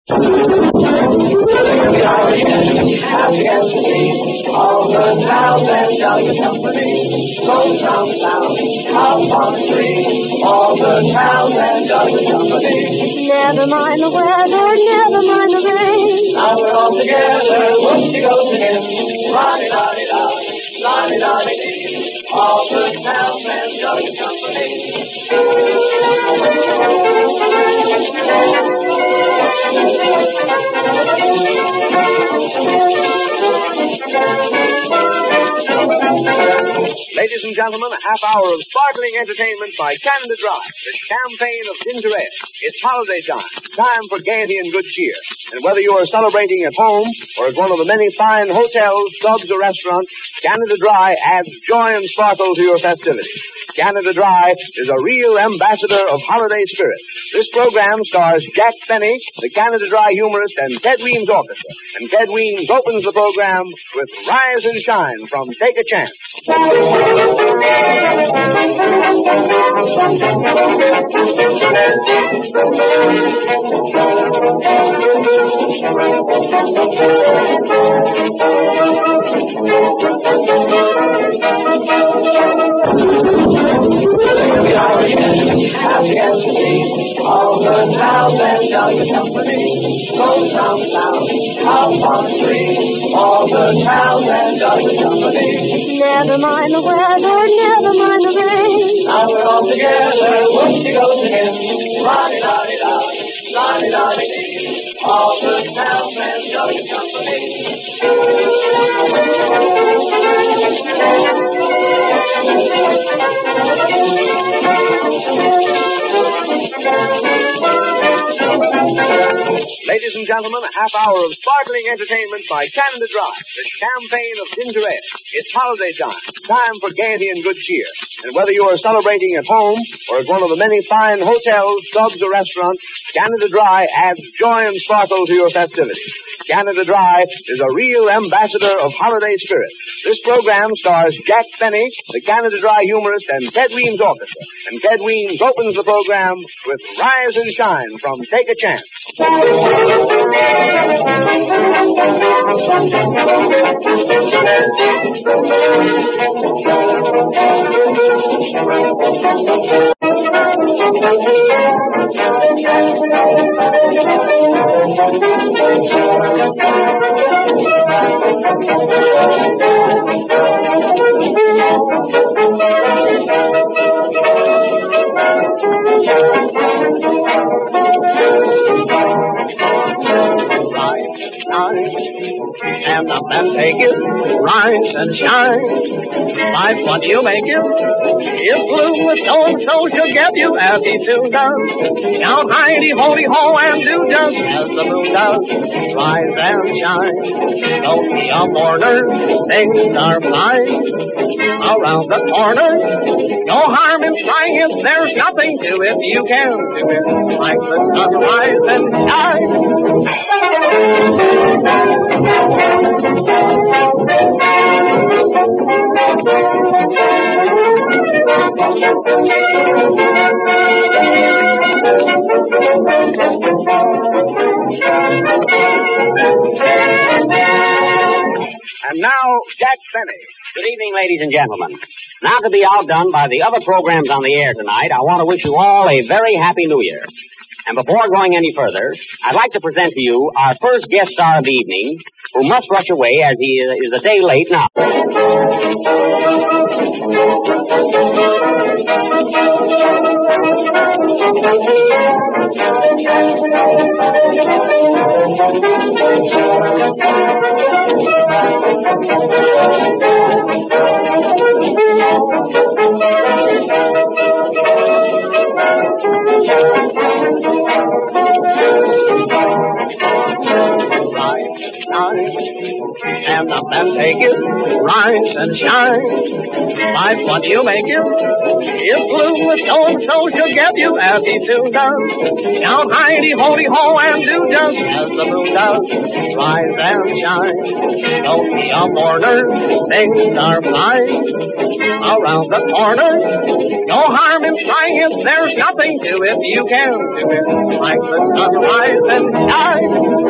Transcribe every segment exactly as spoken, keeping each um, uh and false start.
We are again, happy as can be. All the towns and delicate company goes round the town, house on the tree. All the towns and delicate company. Never mind the weather, never mind the rain. Now we're all together, whoop-de goes again. La-di-da-di-da, la-di-da-di-dee. All the towns and delicate company. Ladies and gentlemen, a half hour of sparkling entertainment by Canada Dry, the champagne of ginger ale. It's holiday time, time for gaiety and good cheer. And whether you are celebrating at home or at one of the many fine hotels, clubs, or restaurants, Canada Dry adds joy and sparkle to your festivities. Canada Dry is a real ambassador of holiday spirit. This program stars Jack Benny, the Canada Dry humorist, and Ted Weems Orchestra. And Ted Weems opens the program with Rise and Shine from Take a Chance. We are again, happy as can be. All the towns and delicate company goes round the town, house on the tree. All the towns and delicate company. Never mind the weather, never mind the rain. Now we're all together, whoop-de goes again. La-di-da-di-da, la-di-da-di-dee. All the towns and delicate company. Ladies and gentlemen, a half hour of sparkling entertainment by Canada Dry, the champagne of ginger ale. It's holiday time, time for gaiety and good cheer. And whether you are celebrating at home or at one of the many fine hotels, clubs, or restaurants, Canada Dry adds joy and sparkle to your festivities. Canada Dry is a real ambassador of holiday spirit. This program stars Jack Benny, the Canada Dry humorist, and Ted Weems Orchestra. And Ted Weems opens the program with Rise and Shine from Take a Chance. And up and take it, rise and shine. Life's what you make it. If blue with so-and-so, she'll get you as he soon does. Now highty, holy ho, and do just as the moon does. Rise and shine. Don't be a mourner, things are fine. Around the corner, no harm in trying it. There's nothing to it you can do it. Like the sun, rise and shine. And now, Jack Benny. Good evening, ladies and gentlemen. Now to be outdone by the other programs on the air tonight, I want to wish you all a very happy New Year. And before going any further, I'd like to present to you our first guest star of the evening, who must rush away as he is a day late now. And up and take it, rise and shine. Life what you make it, if blue with so-and-so she'll get you as he soon does. Down hidey-ho-de-ho and do just as the moon does. Rise and shine, don't be a mourner, things are fine. Around the corner, no harm in trying it, there's nothing to it, you can do it. Like the sunrise and shine.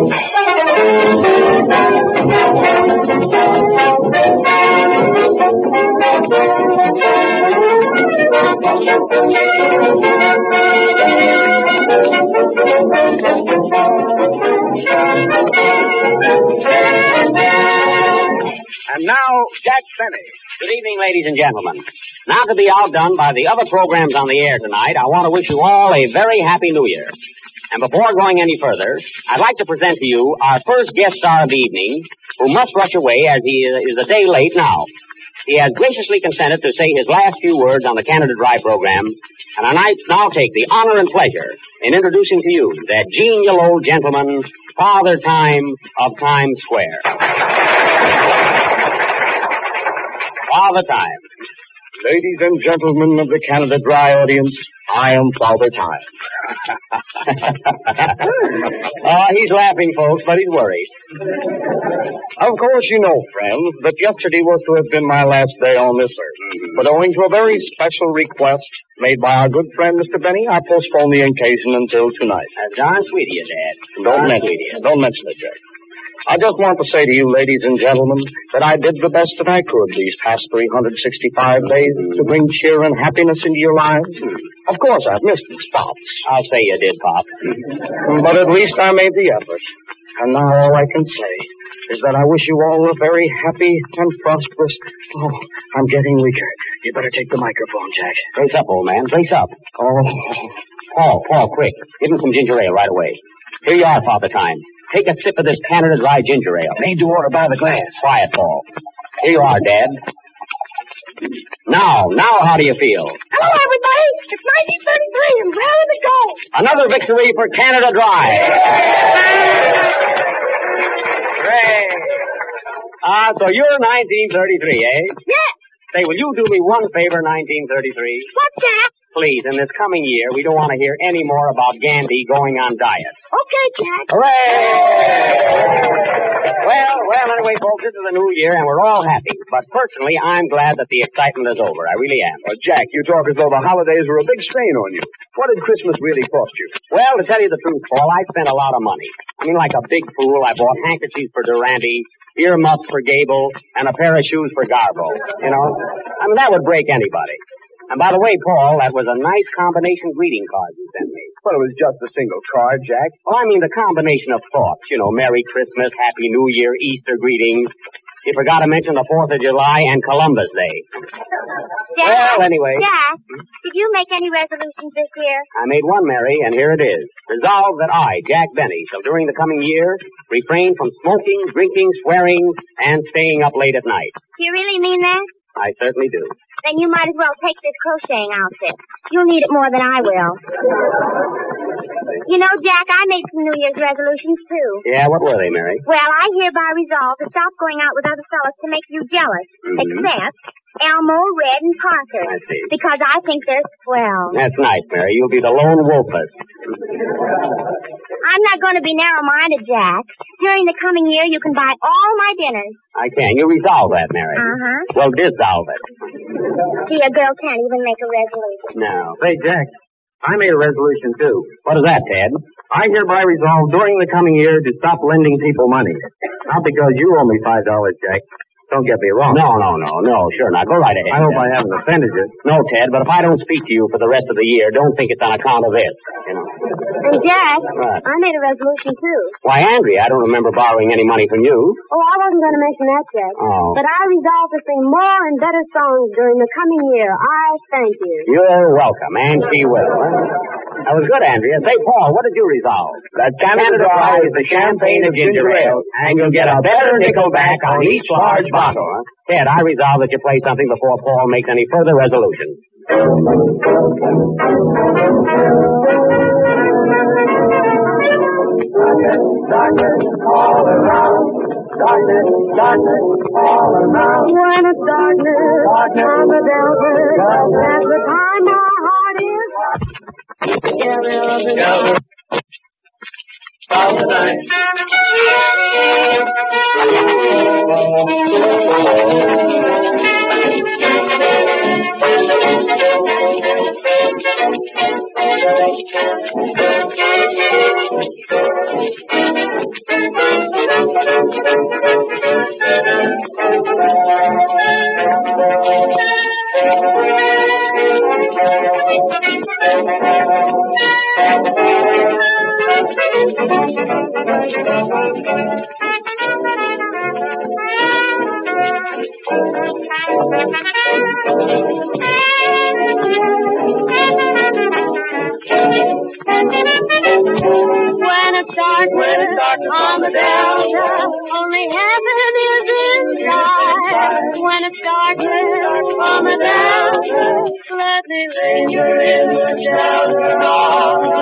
And now, Jack Benny. Good evening, ladies and gentlemen. Now to be outdone by the other programs on the air tonight, I want to wish you all a very happy New Year. And before going any further, I'd like to present to you our first guest star of the evening, who must rush away as he is a day late now. He has graciously consented to say his last few words on the Canada Dry program, and I now take the honor and pleasure in introducing to you that genial old gentleman, Father Time of Times Square. Father Time. Ladies and gentlemen of the Canada Dry audience, I am Father Time. Oh, he's laughing, folks, but he's worried. Of course, you know, friends, that yesterday was to have been my last day on this earth. Mm-hmm. But owing to a very special request made by our good friend, Mister Benny, I postponed the occasion until tonight. That's darn sweet of you, Dad. Don't mention it. Don't mention it, Jack. I just want to say to you, ladies and gentlemen, that I did the best that I could these past three hundred sixty-five days to bring cheer and happiness into your lives. Of course, I've missed the spots. I'll say you did, Pop. But at least I made the effort. And now all I can say is that I wish you all a very happy and prosperous... Oh, I'm getting weaker. You better take the microphone, Jack. Brace up, old man. Brace up. Oh. Paul, Paul, quick. Give him some ginger ale right away. Here you are, Father Time. Take a sip of this Canada Dry ginger ale. Made to order by the glass. Quiet, Paul. Here you are, Dad. Now, now how do you feel? Hello, everybody. It's nineteen thirty-three and raring to go. Another victory for Canada Dry. Hooray. Ah, so you're nineteen thirty-three, eh? Yes. Say, will you do me one favor, nineteen thirty-three? What's that? Please, in this coming year, we don't want to hear any more about Gandhi going on diet. Okay, Jack. Hooray! Well, well, anyway, folks, this is a new year, and we're all happy. But personally, I'm glad that the excitement is over. I really am. Well, Jack, you talk as though the holidays were a big strain on you. What did Christmas really cost you? Well, to tell you the truth, Paul, I spent a lot of money. I mean, like a big fool, I bought handkerchiefs for Durante, earmuffs for Gable, and a pair of shoes for Garbo. You know? I mean, that would break anybody. And by the way, Paul, that was a nice combination greeting card you sent me. Well, it was just a single card, Jack. Well, I mean the combination of thoughts. You know, Merry Christmas, Happy New Year, Easter greetings. You forgot to mention the fourth of July and Columbus Day. Jack, well, anyway. Jack, did you make any resolutions this year? I made one, Mary, and here it is. Resolved that I, Jack Benny, shall during the coming year refrain from smoking, drinking, swearing, and staying up late at night. Do you really mean that? I certainly do. Then you might as well take this crocheting outfit. You'll need it more than I will. You know, Jack, I made some New Year's resolutions, too. Yeah, what were they, Mary? Well, I hereby resolve to stop going out with other fellas to make you jealous. Mm-hmm. Except Elmo, Red, and Parker. I see. Because I think they're swell. That's nice, Mary. You'll be the lone wolfess. I'm not going to be narrow-minded, Jack. During the coming year, you can buy all my dinners. I can. You resolve that, Mary. Uh-huh. Well, dissolve it. See, a girl can't even make a resolution. No. Say, Jack, I made a resolution, too. What is that, Ted? I hereby resolve during the coming year to stop lending people money. Not because you owe me five dollars, Jack. Don't get me wrong. No, no, no, no. Sure, now go right ahead. I hope I haven't offended you. No, Ted, but if I don't speak to you for the rest of the year, don't think it's on account of this, you know. And, Jack, What? I made a resolution, too. Why, Andrea, I don't remember borrowing any money from you. Oh, I wasn't going to mention that, Jack. Oh. But I resolved to sing more and better songs during the coming year. I thank you. You're welcome, and she will. That was good, Andrea. Say, Paul, what did you resolve? That Canada Dry is the champagne of ginger ale, and you'll get a better nickel back on each large bottle. Huh? Ted, I resolve that you play something before Paul makes any further resolutions. Darkness, darkness all around. darkness, darkness all around. When it's darkness, Darkness. on the delta, Delta. that's the time my heart is together of the night. Of the night. When it's darkness on the delta, only heaven is inside. When it's darkness on the delta, let me linger in the shelter of the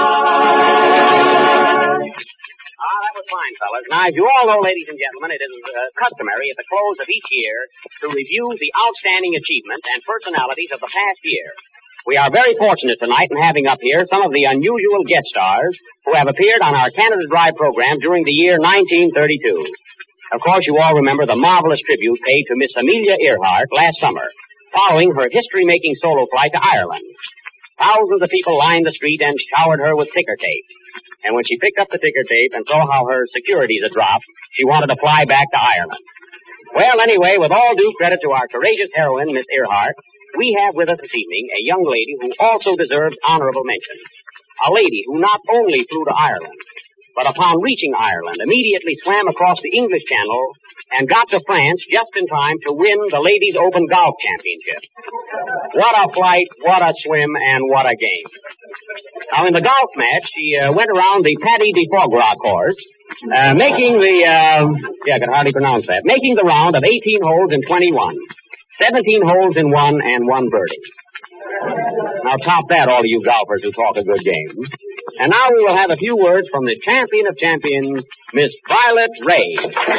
night. Ah, that was fine, fellas. Now, as you all know, ladies and gentlemen, it is uh, customary at the close of each year to review the outstanding achievements and personalities of the past year. We are very fortunate tonight in having up here some of the unusual guest stars who have appeared on our Canada Dry program during the year nineteen thirty-two. Of course, you all remember the marvelous tribute paid to Miss Amelia Earhart last summer, following her history-making solo flight to Ireland. Thousands of people lined the street and showered her with ticker tape. And when she picked up the ticker tape and saw how her securities had dropped, she wanted to fly back to Ireland. Well, anyway, with all due credit to our courageous heroine, Miss Earhart, we have with us this evening a young lady who also deserves honorable mention. A lady who not only flew to Ireland, but upon reaching Ireland, immediately swam across the English Channel and got to France just in time to win the Ladies Open Golf Championship. What a flight, what a swim, and what a game. Now, in the golf match, she uh, went around the Paddy de Fogra course, uh, making the, uh, yeah, I can hardly pronounce that, making the round of eighteen holes in twenty-one. seventeen holes in one and one birdie. Now top that, all of you golfers who talk a good game. And now we will have a few words from the champion of champions, Miss Violet Ray.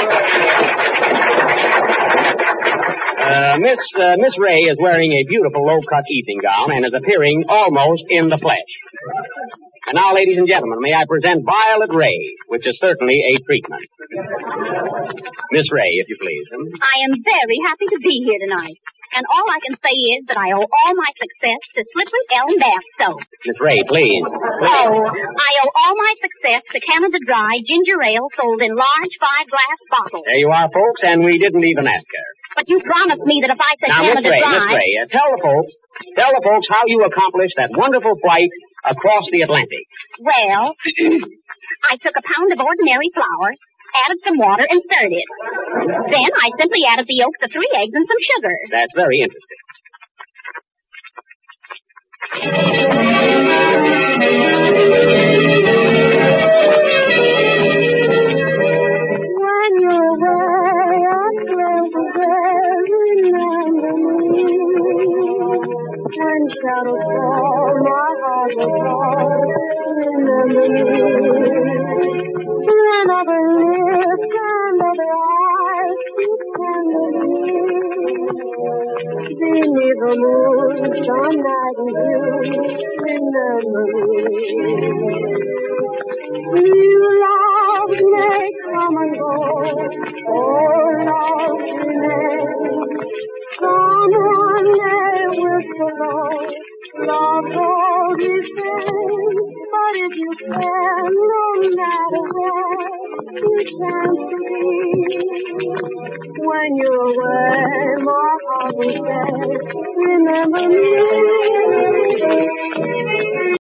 Uh, Miss uh, Miss Ray is wearing a beautiful low-cut evening gown and is appearing almost in the flesh. And now, ladies and gentlemen, may I present Violet Ray, which is certainly a treatment. Miss Ray, if you please. I am very happy to be here tonight. And all I can say is that I owe all my success to Slippery Elm Bath Soap. Miss Ray, please. please. Oh, I owe all my success to Canada Dry ginger ale sold in large five-glass bottles. There you are, folks, and we didn't even ask her. But you promised me that if I said now, Canada Miss Ray, Dry... Miss Ray, uh, tell the folks, tell the folks how you accomplished that wonderful flight across the Atlantic. Well, I took a pound of ordinary flour, added some water, and stirred it. Then I simply added the yolks of three eggs and some sugar. That's very interesting. When you're away, I close the bell, remember me. When shadows fall, my heart will fall, remember me. When other lips and other eyes speak tenderly, beneath the moon, some night in June, remember me. You love may come and go, oh love remains. Someone may whisper low, love holds you same. But if you care, no matter where you chance to be, when you're away, my heart will say, remember me.